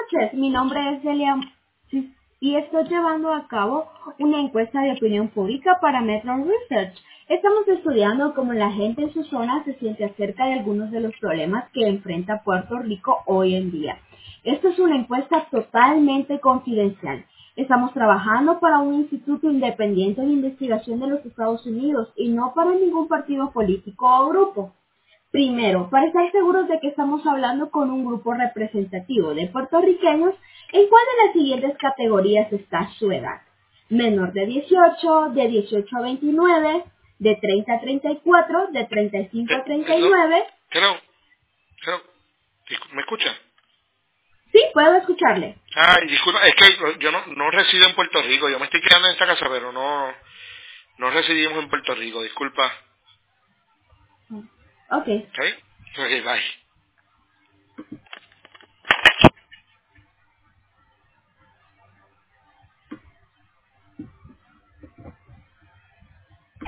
noches, mi nombre es Delia y estoy llevando a cabo una encuesta de opinión pública para Metro Research. Estamos estudiando cómo la gente en su zona se siente acerca de algunos de los problemas que enfrenta Puerto Rico hoy en día. Esto es una encuesta totalmente confidencial. Estamos trabajando para un instituto independiente de investigación de los Estados Unidos y no para ningún partido político o grupo. Primero, para estar seguros de que estamos hablando con un grupo representativo de puertorriqueños, ¿en cuál de las siguientes categorías está su edad? Menor de 18, de 18 a 29, de 30 a 34, de 35 a Hello, 39. hello, hello. ¿Me escucha? Sí, puedo escucharle. Ay, disculpa, es que yo no resido en Puerto Rico. Yo me estoy quedando en esta casa, pero no residimos en Puerto Rico. Disculpa. Ok. ¿Ok? Ok, bye.